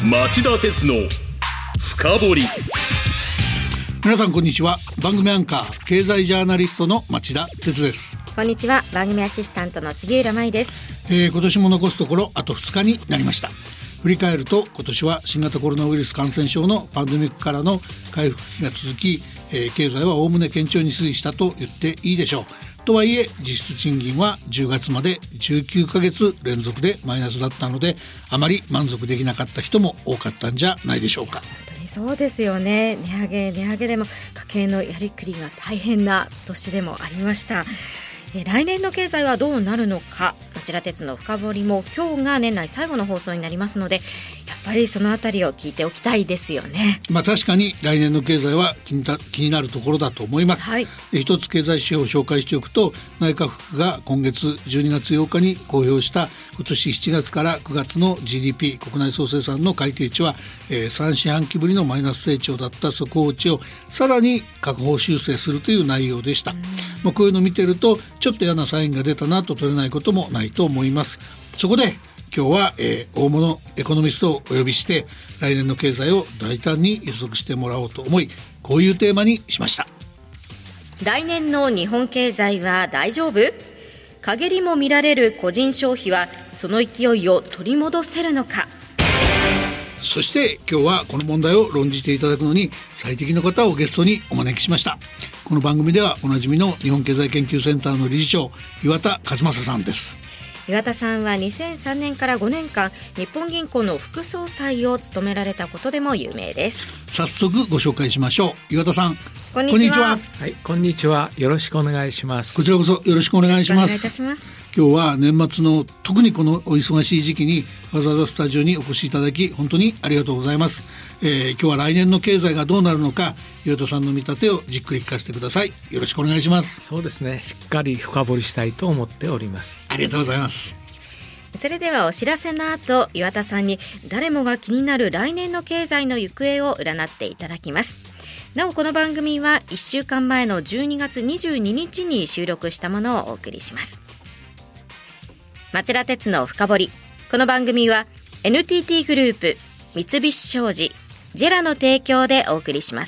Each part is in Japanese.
町田鉄の深掘り。 皆さんこんにちは。番組アンカー経済ジャーナリストの町田鉄です。 こんにちは。番組アシスタントの杉浦舞です。 今年も残すところあと2日になりました。振り返ると今年は新型コロナウイルス感染症のパンデミックからの回復期が続き、経済はおおむね堅調に推移したと言っていいでしょう。とはいえ実質賃金は10月まで19ヶ月連続でマイナスだったので、あまり満足できなかった人も多かったんじゃないでしょうか。 本当にそうですよね。値上げでも家計のやりくりが大変な年でもありました。来年の経済はどうなるのか、町田鉄の深掘りも今日が年内最後の放送になりますので、やっぱりそのあたりを聞いておきたいですよね。 確かに来年の経済は気になるところだと思います、一つ経済指標を紹介しておくと、内閣府が今月12月8日に公表した今年7月から9月の GDP 国内総生産の改定値は、3四半期ぶりのマイナス成長だった速報値をさらに下方修正するという内容でした。こういうのを見てるとちょっと嫌なサインが出たなと取れないこともないと思います。そこで今日は、大物エコノミストをお呼びして来年の経済を大胆に予測してもらおうと思い、こういうテーマにしました。 来年の日本経済は大丈夫？陰りも見られる個人消費はその勢いを取り戻せるのか。 そして今日はこの問題を論じていただくのに最適の方をゲストにお招きしました。この番組ではおなじみの日本経済研究センターの理事長岩田和正さんです。 岩田さんは2003年から5年間日本銀行の副総裁を務められたことでも有名です。 早速ご紹介しましょう。岩田さん、 こんにちは。 はい、こんにちは。よろしくお願いします。 こちらこそよろしくお願いします。 よろしくお願いいたします。 今日は年末の特にこのお忙しい時期にわざわざスタジオにお越しいただき本当にありがとうございます。今日は来年の経済がどうなるのか、岩田さんの見立てをじっくり聞かせてください。よろしくお願いします。 そうですね、しっかり深掘りしたいと思っております。 ありがとうございます。 それではお知らせの後、岩田さんに誰もが気になる来年の経済の行方を占っていただきます。なおこの番組は1週間前の12月22日に収録したものをお送りします。町田鉄の深掘り。この番組は NTT グループ、三菱商事、ジェラの提供でお送りします。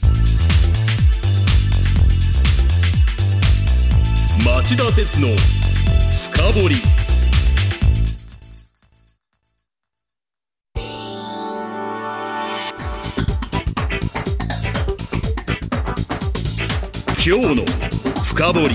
町田鉄の深掘り。今日の深掘り。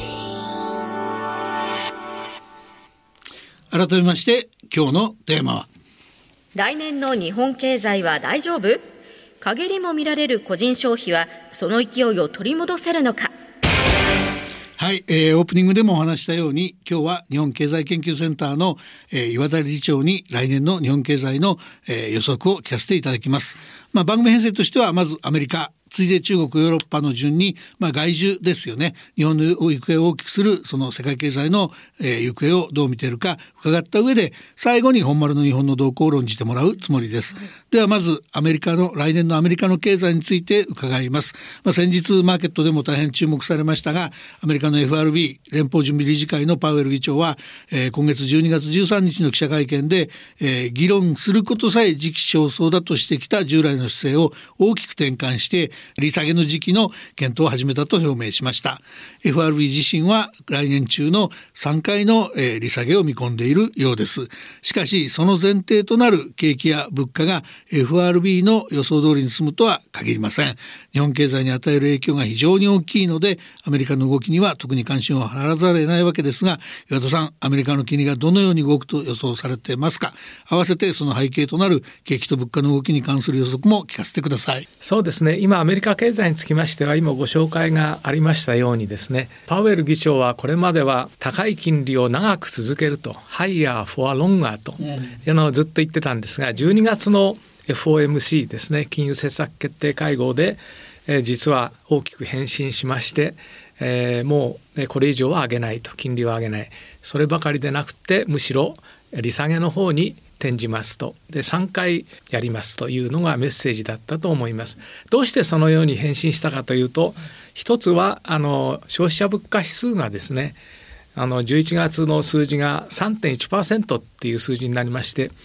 改めまして今日のテーマは、 来年の日本経済は大丈夫？陰りも見られる個人消費はその勢いを取り戻せるのか。 はい、オープニングでもお話したように今日は日本経済研究センターの、岩田理事長に来年の日本経済の、予測を聞かせていただきます。番組編成としてはまずアメリカ、次いで中国、ヨーロッパの順に、外需ですよね。日本の行方を大きくするその世界経済の、行方をどう見ているか伺った上で、最後に本丸の日本の動向を論じてもらうつもりです。ではまず来年のアメリカの経済について伺います。先日マーケットでも大変注目されましたが、アメリカの FRB 連邦準備理事会のパウエル議長は、今月12月13日の記者会見で、議論することさえ時期尚早だとしてきた従来の姿勢を大きく転換して利下げの時期の検討を始めたと表明しました。 FRB 自身は来年中の3回の利下げを見込んでいるようです。しかしその前提となる景気や物価が FRB の予想通りに進むとは限りません。日本経済に与える影響が非常に大きいので、アメリカの動きには特に関心を払わざるを得ないわけですが、岩田さん、アメリカの金利がどのように動くと予想されていますか。合わせてその背景となる景気と物価の動きに関する予測も聞かせてください。 そうですね、今アメリカ経済につきましては今ご紹介がありましたようにですね、パウエル議長はこれまでは高い金利を長く続けると、ハイヤーフォアロンガーと、ずっと言ってたんですが、12月の FOMC ですね、金融政策決定会合で、実は大きく変身しまして、もうこれ以上は上げないと、金利は上げない、そればかりでなくてむしろ利下げの方に転じますと、で3回やりますというのがメッセージだったと思います。どうしてそのように変身したかというと、一つは消費者物価指数がですね、11月の数字が 3.1% っていう数字になりまして、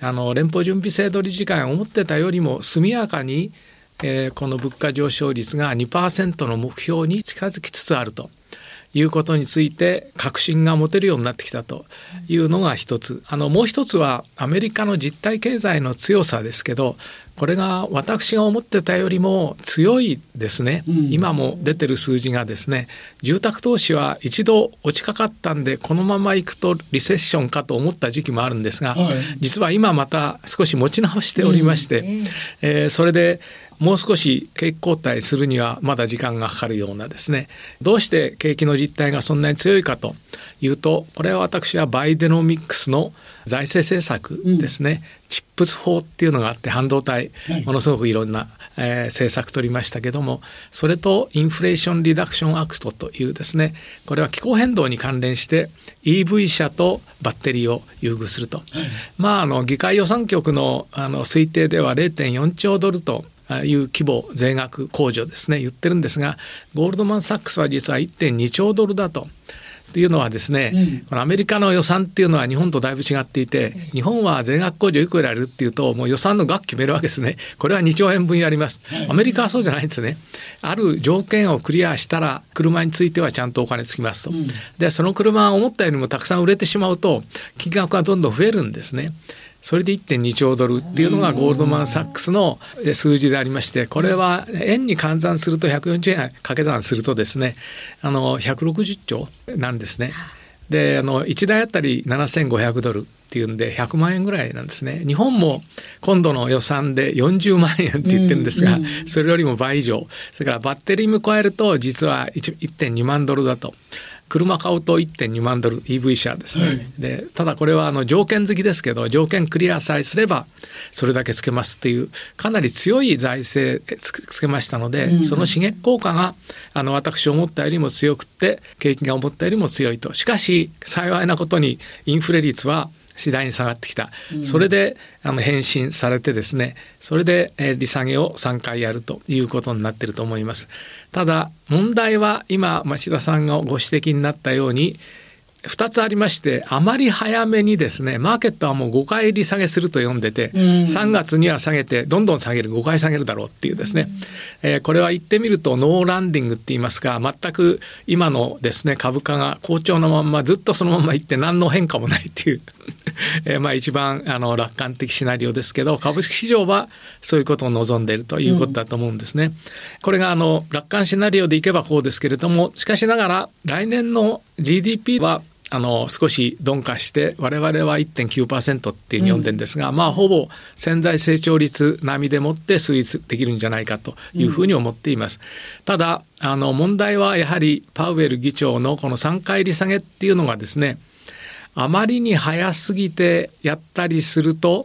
連邦準備制度理事会が思ってたよりも速やかに、この物価上昇率が 2% の目標に近づきつつあるということについて確信が持てるようになってきたというのが一つ。もう一つはアメリカの実体経済の強さですけど、これが私が思ってたよりも強いですね。今も出てる数字がですね、住宅投資は一度落ちかかったんでこのままいくとリセッションかと思った時期もあるんですが、実は今また少し持ち直しておりまして、それでもう少し景気後退するにはまだ時間がかかるようなですね。どうして景気の実態がそんなに強いかというと、これは私はバイデノミクスの財政政策ですね、チップス法っていうのがあって、半導体ものすごくいろんな、政策取りましたけども、それとインフレーションリダクションアクトというですね、これは気候変動に関連して EV 車とバッテリーを優遇すると、議会予算局の推定では 0.4 兆ドルという規模税額控除ですね言ってるんですが、ゴールドマンサックスは実は 1.2 兆ドルだというのはですね、このアメリカの予算っていうのは日本とだいぶ違っていて、日本は税額控除いくらやるっていうともう予算の額決めるわけですね。これは2兆円分やります。アメリカはそうじゃないんですね。ある条件をクリアしたら車についてはちゃんとお金つきますと。でその車が思ったよりもたくさん売れてしまうと金額がどんどん増えるんですね。それで 1.2 兆ドルっていうのがゴールドマンサックスの数字でありまして、これは円に換算すると140円掛け算するとですね、160兆なんですね。で1台あたり7500ドルっていうんで100万円ぐらいなんですね。日本も今度の予算で40万円って言ってるんですが、それよりも倍以上。それからバッテリーも加えると実は 1.2 万ドルだと。車買うと 1.2 万ドル EV 車ですね、でただこれは条件付きですけど、条件クリアさえすればそれだけつけますっていうかなり強い財政つけましたので、その刺激効果が私思ったよりも強くって景気が思ったよりも強いと。しかし幸いなことにインフレ率は次第に下がってきた。それで返信されてですね、それで利下げを3回やるということになっていると思います。ただ問題は今町田さんがご指摘になったように2つありまして、あまり早めにですね、マーケットはもう5回利下げすると読んでて、3月には下げてどんどん下げる、5回下げるだろうっていうですね、これは言ってみるとノーランディングって言いますか、全く今のですね株価が好調のまんまずっとそのままいって何の変化もないっていう一番楽観的シナリオですけど、株式市場はそういうことを望んでいるということだと思うんですね。これが楽観シナリオでいけばこうですけれども、しかしながら来年の GDP は少し鈍化して我々は 1.9% っていうふうに読んでるんですが、ほぼ潜在成長率並みでもって推移できるんじゃないかというふうに思っています。ただ問題はやはりパウエル議長のこの3回利下げっていうのがですね、あまりに早すぎてやったりすると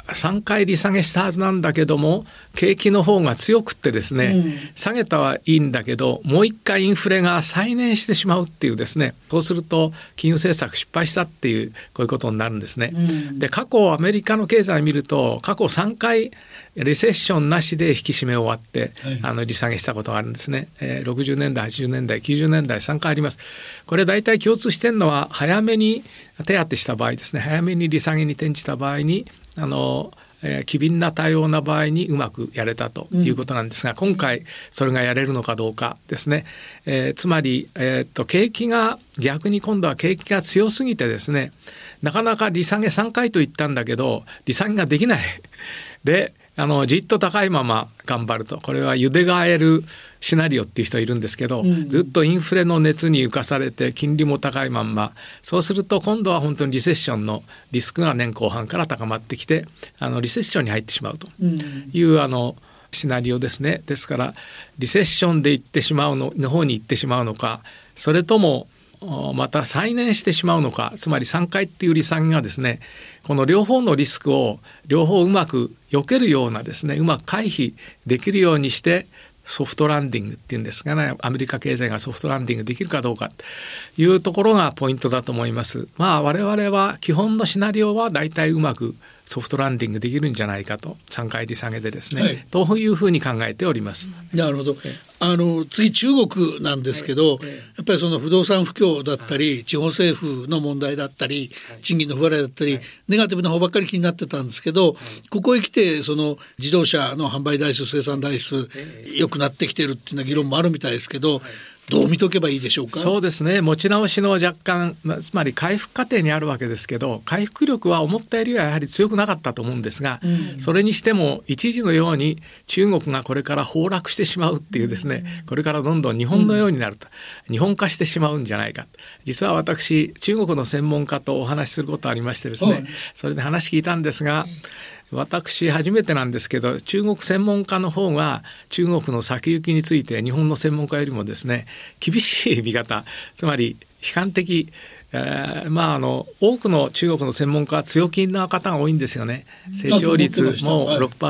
3回利下げしたはずなんだけども景気の方が強くってですね、下げたはいいんだけどもう一回インフレが再燃してしまうっていうですね、そうすると金融政策失敗したっていうこういうことになるんですね。で過去アメリカの経済を見ると過去3回リセッションなしで引き締め終わって、利下げしたことがあるんですね。60年代80年代90年代3回あります。これ大体共通してるのは早めに手当てした場合ですね、早めに利下げに転じた場合に機敏な対応な場合にうまくやれたということなんですが、今回それがやれるのかどうかですね。つまり、景気が逆に今度は景気が強すぎてですね、なかなか利下げ3回と言ったんだけど利下げができないでじっと高いまま頑張ると、これは茹でガエルシナリオっていう人いるんですけど、ずっとインフレの熱に浮かされて金利も高いまんま、そうすると今度は本当にリセッションのリスクが年後半から高まってきてリセッションに入ってしまうというシナリオですね。ですからリセッションで行ってしまうの方に行ってしまうのか、それともまた再燃してしまうのか、つまり3回っていう利下げがですね、この両方のリスクを両方うまく避けるようなですね、うまく回避できるようにしてソフトランディングっていうんですかね、アメリカ経済がソフトランディングできるかどうかというところがポイントだと思います。我々は基本のシナリオはだいたいうまくソフトランディングできるんじゃないかと、3回利下げでですね、 はい、 というふうに考えております。 なるほど。次中国なんですけど、やっぱりその不動産不況だったり、地方政府の問題だったり、賃金の不払いだったり、ネガティブな方ばっかり気になってたんですけど、ここへ来てその自動車の販売台数、生産台数良くなってきてるっていうような議論もあるみたいですけど、どう見とけばいいでしょうか。 そうですね、持ち直しの若干、つまり回復過程にあるわけですけど、回復力は思ったよりはやはり強くなかったと思うんですが、それにしても一時のように中国がこれから崩落してしまうっていうですね、これからどんどん日本のようになると、日本化してしまうんじゃないか。実は私中国の専門家とお話しすることありましてですね、それで話聞いたんですが、私初めてなんですけど、中国専門家の方が中国の先行きについて日本の専門家よりもですね、厳しい見方、つまり悲観的、多くの中国の専門家は強気な方が多いんですよね。成長率も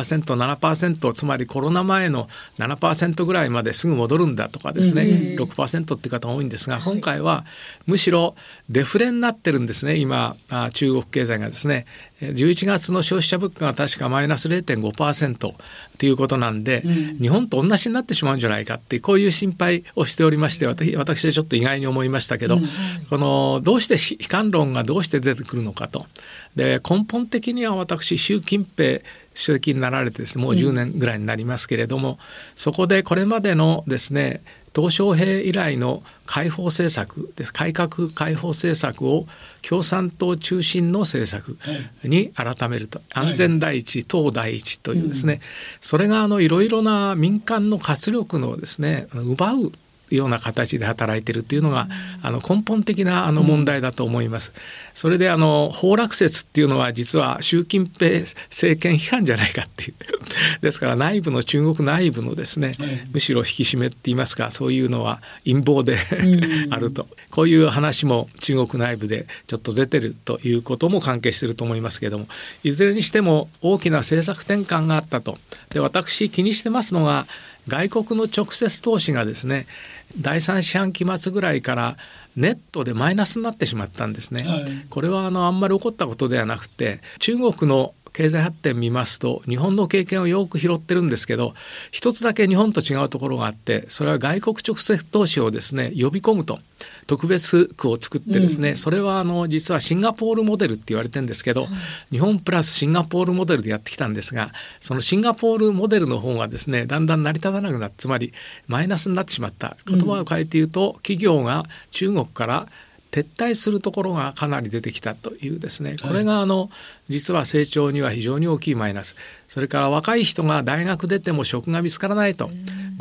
6%、7%、つまりコロナ前の 7% ぐらいまですぐ戻るんだとかですね、6% っていう方が多いんですが、今回はむしろデフレになってるんですね。今中国経済がですね、11月の消費者物価が確かマイナス 0.5% ということなんで、日本と同じになってしまうんじゃないかって、こういう心配をしておりまして、私はちょっと意外に思いましたけど、このどうして悲観論がどうして出てくるのかと。で、根本的には私、習近平主席になられてですね、もう10年ぐらいになりますけれども、そこでこれまでのですね、鄧小平以来の開放政策です、改革開放政策を共産党中心の政策に改めると、安全第一、党第一というですね、それがいろいろな民間の活力のですね、奪うような形で働いているというのが根本的な問題だと思います。それで崩落説っていうのは実は習近平政権批判じゃないかっていうですから中国内部のですね、むしろ引き締めって言いますか、そういうのは陰謀であると、こういう話も中国内部でちょっと出てるということも関係していると思いますけれども、いずれにしても大きな政策転換があったと。で、私気にしてますのが、外国の直接投資がですね、第3四半期末ぐらいからネットでマイナスになってしまったんですね。これはあんまり起こったことではなくて、中国の経済発展見ますと日本の経験をよく拾ってるんですけど、一つだけ日本と違うところがあって、それは外国直接投資をですね呼び込むと、特別区を作ってですね、それは実はシンガポールモデルって言われてるんですけど、日本プラスシンガポールモデルでやってきたんですが、そのシンガポールモデルの方がですねだんだん成り立たなくなって、つまりマイナスになってしまった。言葉を変えて言うと、企業が中国から撤退するところがかなり出てきたというですね、これが実は成長には非常に大きいマイナス。それから若い人が大学出ても職が見つからないと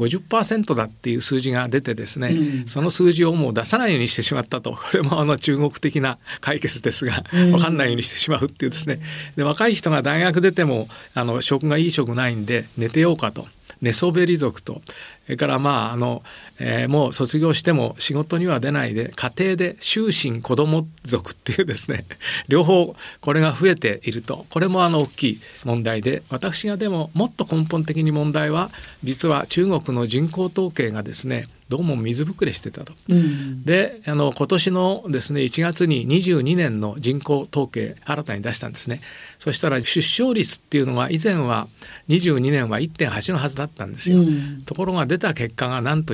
50% だっていう数字が出てですね、その数字をもう出さないようにしてしまったと。これも中国的な解決ですが、分かんないようにしてしまうっていうですね。で、若い人が大学出ても職がいい職ないんで寝てようかと、寝そべり族と、それからもう卒業しても仕事には出ないで家庭で終身子ども族っていうですね、両方これが増えていると。これも大きい問題で、私がでももっと根本的に問題は、実は中国の人口統計がですねどうも水ぶくれしてたと。で、今年のですね1月に22年の人口統計新たに出したんですね。そしたら出生率っていうのが以前は22年は 1.8 のはずだったんですよ。ところが出た結果がなんと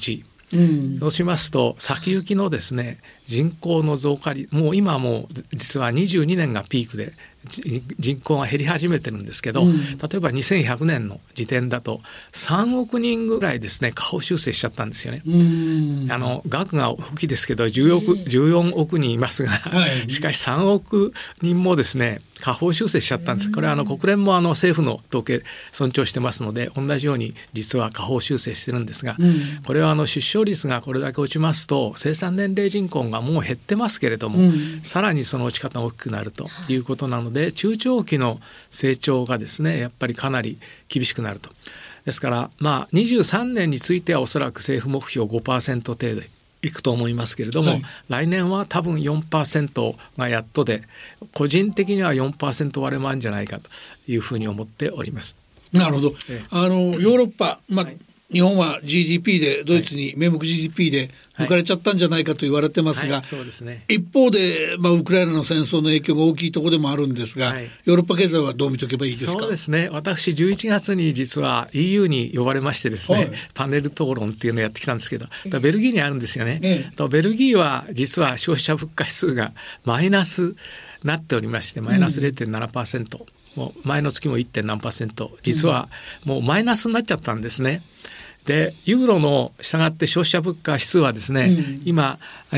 1.1、そうしますと先行きのですね人口の増加率、もう今もう実は22年がピークで人口が減り始めてるんですけど、例えば2100年の時点だと3億人ぐらいですね下方修正しちゃったんですよね。額が大きいですけど14億人いますが、しかし3億人もですね下方修正しちゃったんです。これは国連も政府の統計尊重してますので、同じように実は下方修正してるんですが、これは出生率がこれだけ落ちますと生産年齢人口がもう減ってますけれども、さらにその落ち方が大きくなるということなので、中長期の成長がですねやっぱりかなり厳しくなると。ですから23年についてはおそらく政府目標 5% 程度いくと思いますけれども、来年は多分 4% がやっとで、個人的には 4% 割れもあるんじゃないかというふうに思っております。 なるほど。ヨーロッパ、 日本は GDP でドイツに名目 GDP で抜かれちゃったんじゃないかと言われてますが、 そうですね、 一方で、ウクライナの戦争の影響が大きいところでもあるんですが、ヨーロッパ経済はどう見とけばいいですか？ そうですね、私11月に実は EU に呼ばれましてですね、パネル討論っていうのをやってきたんですけど、ベルギーにあるんですよね。ベルギーは実は消費者物価指数がマイナスなっておりまして、マイナス 0.7%、もう前の月も 1. 何%、実はもうマイナスになっちゃったんですね。でユーロの従って消費者物価指数はですね、今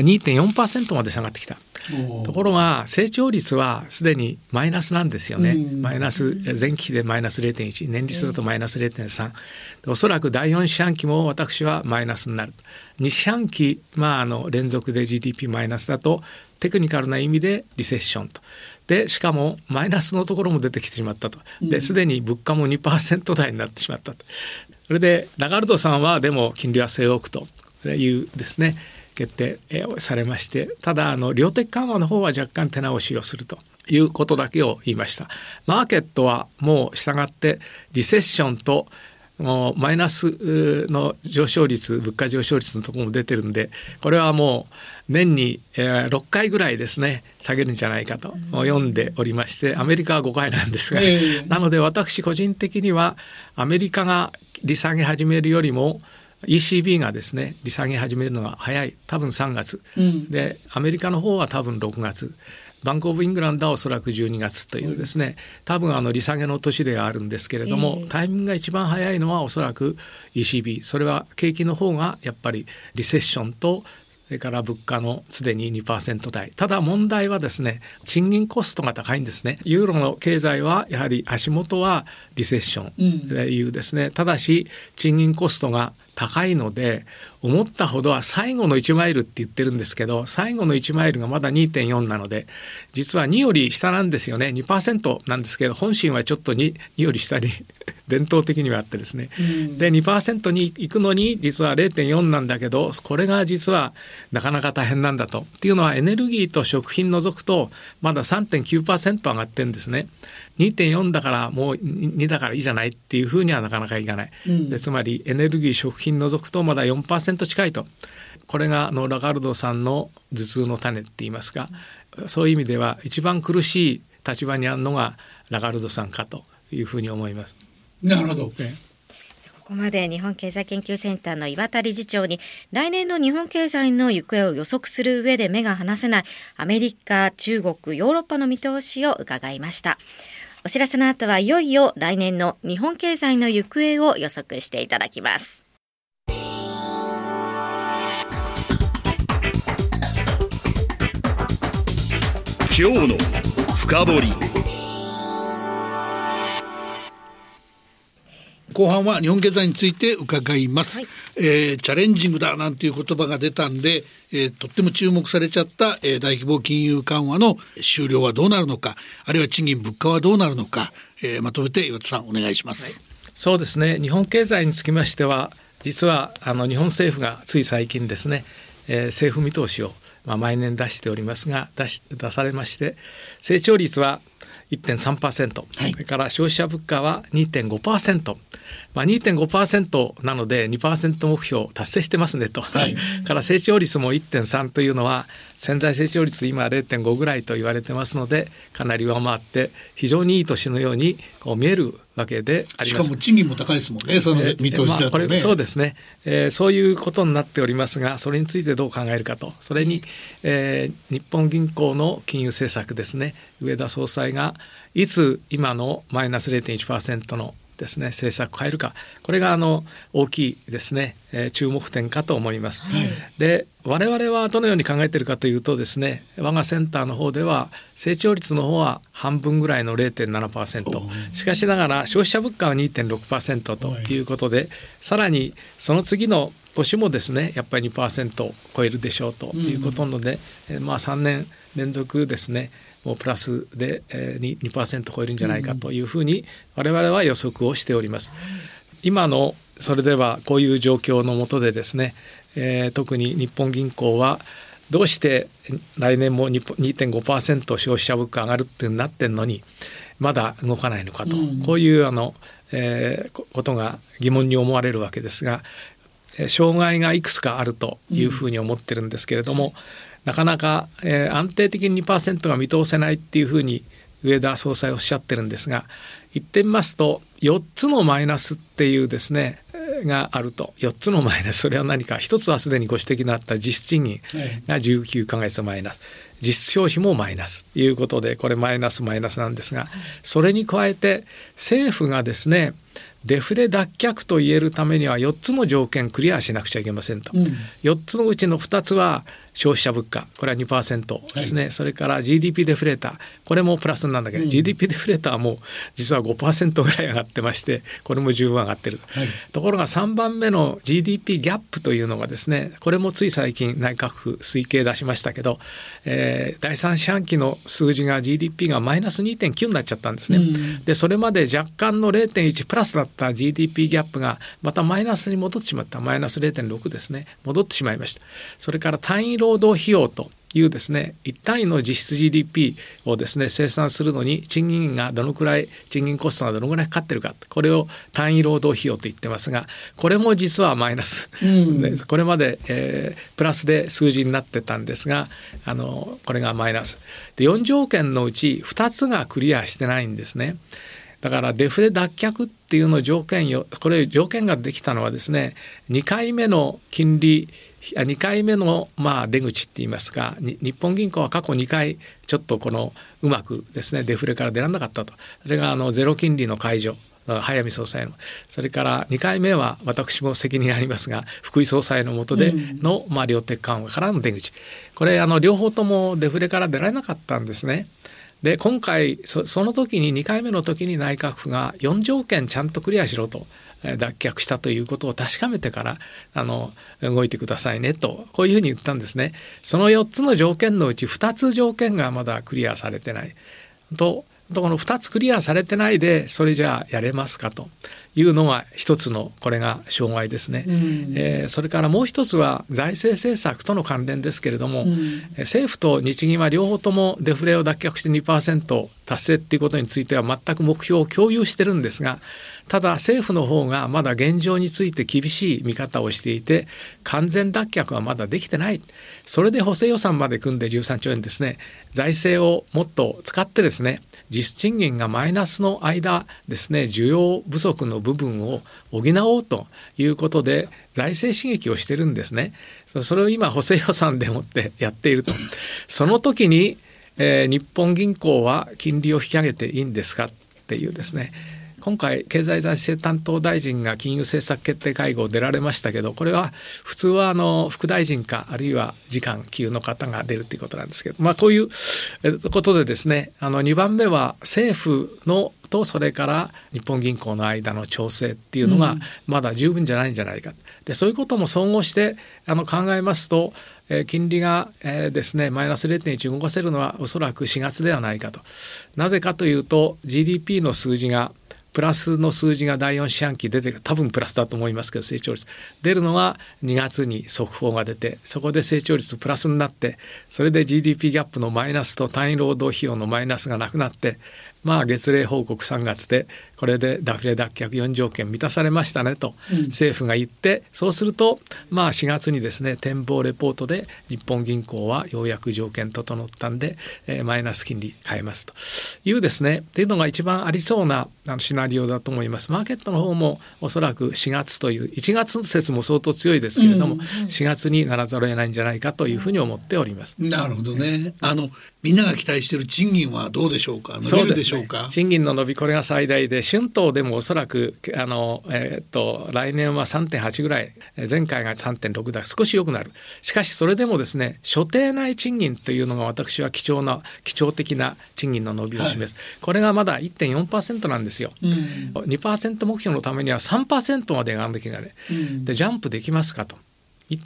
2.4% まで下がってきた。ところが成長率はすでにマイナスなんですよね。マイナス、前期でマイナス 0.1、年率だとマイナス 0.3、おそらく第4四半期も私はマイナスになる。2四半期、連続で GDP マイナスだとテクニカルな意味でリセッションと。でしかもマイナスのところも出てきてしまったと。ですでに物価も 2% 台になってしまったと。それでラガルドさんはでも金利は据え置くというですね決定をされまして、ただ量的緩和の方は若干手直しをするということだけを言いました。マーケットはもう従ってリセッションとマイナスの上昇率、物価上昇率のところも出てるんで、これはもう年に6回ぐらいですね下げるんじゃないかと読んでおりまして、アメリカは5回なんですが、なので私個人的にはアメリカが利下げ始めるよりもECB がですね利下げ始めるのが早い。多分3月、でアメリカの方は多分6月、バンクオブイングランドはおそらく12月というですね、多分利下げの年ではあるんですけれども、タイミングが一番早いのはおそらく ECB、 それは景気の方がやっぱりリセッションとそれから物価のすでに 2% 台。ただ問題はですね賃金コストが高いんですね。ユーロの経済はやはり足元はリセッションというですね、ただし賃金コストが高いので、思ったほどは最後の1マイルって言ってるんですけど、最後の1マイルがまだ 2.4 なので、実は2より下なんですよね。 2% なんですけど、本心はちょっと 2より下に伝統的にはあってですね、で 2% に行くのに実は 0.4 なんだけど、これが実はなかなか大変なんだと。っていうのはエネルギーと食品除くとまだ 3.9% 上がってるんですね。2.4 だからもう2だからいいじゃないっていうふうにはなかなかいかない、でつまりエネルギー食品除くとまだ 4% 近いと。これがラガルドさんの頭痛の種って言いますか、そういう意味では一番苦しい立場にあるのがラガルドさんかというふうに思います。 なるほど。 ここまで日本経済研究センターの岩田理事長に来年の日本経済の行方を予測する上で目が離せないアメリカ、中国、ヨーロッパの見通しを伺いました。お知らせの後はいよいよ来年の日本経済の行方を予測していただきます。 今日の深掘り。 後半は日本経済について伺います、チャレンジングだなんていう言葉が出たんで、とっても注目されちゃった、大規模金融緩和の終了はどうなるのか、あるいは賃金物価はどうなるのか、まとめて岩田さんお願いします。 そうですね、日本経済につきましては実は日本政府がつい最近ですね、政府見通しを毎年出しておりますが、出されまして、成長率は 1.3%、それから消費者物価は 2.5%、2.5% なので 2% 目標達成してますねと、から成長率も 1.3 というのは潜在成長率今 0.5 ぐらいと言われてますので、かなり上回って非常にいい年のように見えるわけであります。 しかも賃金も高いですもんね、その見通しだとね。 そうですね、そういうことになっておりますが、それについてどう考えるかと、それに、日本銀行の金融政策ですね、植田総裁がいつ今のマイナス 0.1% のですね政策を変えるか、これが大きいですね、注目点かと思います、で我々はどのように考えているかというとですね、我がセンターの方では成長率の方は半分ぐらいの 0.7%、 しかしながら消費者物価は 2.6% ということで、さらにその次の年もですねやっぱり 2% を超えるでしょうということなので、3年連続ですねもうプラスで 2% 超えるんじゃないかというふうに我々は予測をしております。今のそれではこういう状況の下でですね、特に日本銀行はどうして来年も 2.5% 消費者物価上がるってなってんのにまだ動かないのかと、こういうことが疑問に思われるわけですが、障害がいくつかあるというふうに思ってるんですけれども、なかなか、安定的に 2% が見通せないっていうふうに上田総裁おっしゃってるんですが、言ってみますと4つのマイナスっていうですねがあると。4つのマイナス、それは何か。1つはすでにご指摘のあった実質賃金が19ヶ月マイナス、実質消費もマイナスということで、これマイナスなんですが、それに加えて政府がですねデフレ脱却と言えるためには4つの条件クリアしなくちゃいけませんと、4つのうちの2つは消費者物価、これは 2% ですね、はい、それから GDP デフレーター、これもプラスなんだけど、GDP デフレーターはもう実は 5% ぐらい上がってまして、これも十分上がってる、はい、ところが3番目の GDP ギャップというのがですね、これもつい最近内閣府推計出しましたけど、第3四半期の数字が GDP がマイナス 2.9 になっちゃったんですね、でそれまで若干の 0.1 プラスだった GDP ギャップがまたマイナスに戻ってしまった。マイナス 0.6 ですね、戻ってしまいました。それから単位労働費用というですね、1単位の実質 GDP をですね生産するのに賃金がどのくらい、賃金コストがどのくらいかかってるか、これを単位労働費用と言ってますが、これも実はマイナス、これまで、プラスで数字になってたんですが、これがマイナスで、4条件のうち2つがクリアしてないんですね。だからデフレ脱却っていうの条件これ条件ができたのはですね、2回目の金利、2回目の出口って言いますか、日本銀行は過去2回ちょっとうまくですねデフレから出られなかったと。それがゼロ金利の解除、早見総裁の、それから2回目は私も責任ありますが福井総裁の下での、量的緩和からの出口、これ両方ともデフレから出られなかったんですね。で今回その時に2回目の時に内閣府が4条件ちゃんとクリアしろと、脱却したということを確かめてから動いてくださいねと、こういうふうに言ったんですね。その4つの条件のうち2つ条件がまだクリアされてないと、この2つクリアされてないでそれじゃあやれますかというのが一つの、これが障害ですね、それからもう一つは財政政策との関連ですけれども、政府と日銀は両方ともデフレを脱却して 2% 達成っていうことについては全く目標を共有してるんですが、ただ政府の方がまだ現状について厳しい見方をしていて、完全脱却はまだできてない。それで補正予算まで組んで13兆円ですね、財政をもっと使ってですね、実質賃金がマイナスの間ですね、需要不足の部分を補おうということで財政刺激をしてるんですね。それを今補正予算でもってやっていると。その時に、日本銀行は金利を引き上げていいんですかっていうですね、今回経済財政担当大臣が金融政策決定会合出られましたけど、これは普通は副大臣かあるいは次官級の方が出るということなんですけど、こういうことでですね、2番目は政府のとそれから日本銀行の間の調整っていうのがまだ十分じゃないんじゃないか。でそういうことも総合して考えますと、金利が、ですねマイナス 0.1 動かせるのはおそらく4月ではないかと。なぜかというと GDP の数字がプラスの数字が第4四半期出て、多分プラスだと思いますけど、成長率出るのは2月に速報が出て、そこで成長率プラスになって、それで GDP ギャップのマイナスと単位労働費用のマイナスがなくなって、月例報告3月でこれでデフレ脱却4条件満たされましたねと政府が言って、そうすると4月にですね展望レポートで日本銀行はようやく条件整ったんで、マイナス金利変えますというですねっていうのが一番ありそうなシナリオだと思います。マーケットの方もおそらく4月という1月説も相当強いですけれども、4月にならざるを得ないんじゃないかというふうに思っております。 なるほどね。みんなが期待している賃金はどうでしょうか。伸びるでしょうか。 賃金の伸び、これが最大で、春闘でもおそらく来年は 3.8 ぐらい、前回が 3.6 だ、少し良くなる。しかしそれでもですね、所定内賃金というのが私は基調的な賃金の伸びを示す、これがまだ 1.4% なんですよ、2% 目標のためには 3% まで上がらなきゃいけない、でジャンプできますかと。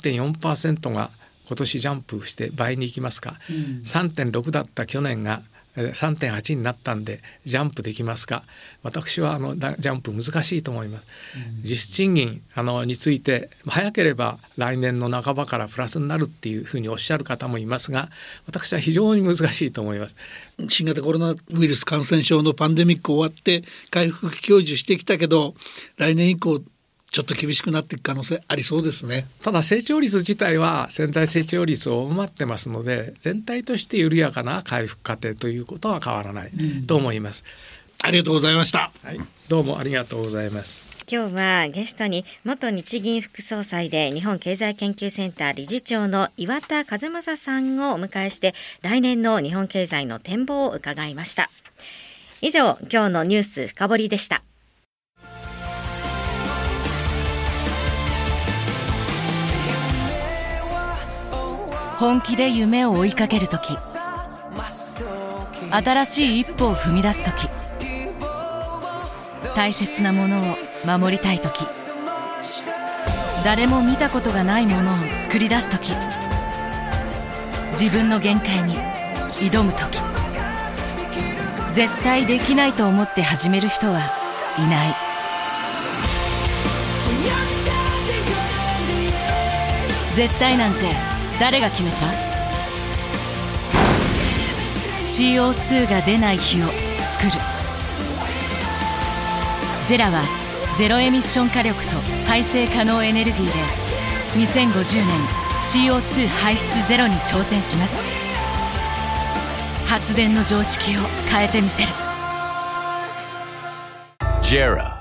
1.4% が今年ジャンプして倍に行きますか、3.6 だった去年が 3.8 になったんでジャンプできますか。私はジャンプ難しいと思います。実質賃金について早ければ来年の半ばからプラスになるっていうふうにおっしゃる方もいますが、私は非常に難しいと思います。 新型コロナウイルス感染症のパンデミック終わって回復期享受してきたけど、来年以降ちょっと厳しくなっていく可能性ありそうですね。 ただ成長率自体は潜在成長率を上回ってますので、全体として緩やかな回復過程ということは変わらないと思います。 ありがとうございました。 はい、どうもありがとうございます。 今日はゲストに元日銀副総裁で日本経済研究センター理事長の岩田和正さんをお迎えして、来年の日本経済の展望を伺いました。以上、今日のニュース深掘りでした。 本気で夢を追いかけるとき、新しい一歩を踏み出すとき、大切なものを守りたいとき、誰も見たことがないものを作り出すとき、自分の限界に挑むとき、絶対できないと思って始める人はいない。絶対なんて誰が決めた？ CO2 が出ない日を作る。ジェラはゼロエミッション火力と再生可能エネルギーで2050年 CO2 排出ゼロに挑戦します。発電の常識を変えてみせる。 ジェラ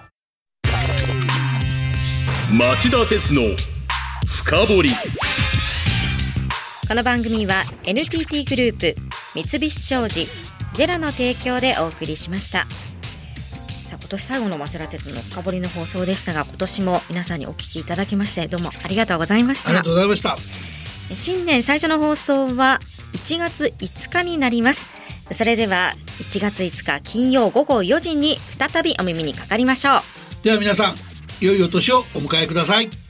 町田鉄の深掘り。 この番組は NTT グループ、三菱商事、ジェラの提供でお送りしました。さあ、今年最後の町田鉄の深掘りの放送でしたが、今年も皆さんにお聞きいただきましてどうもありがとうございました。 ありがとうございました。 新年最初の放送は1月5日になります。それでは1月5日金曜午後4時に再びお耳にかかりましょう。 では皆さん、良いお年をお迎えください。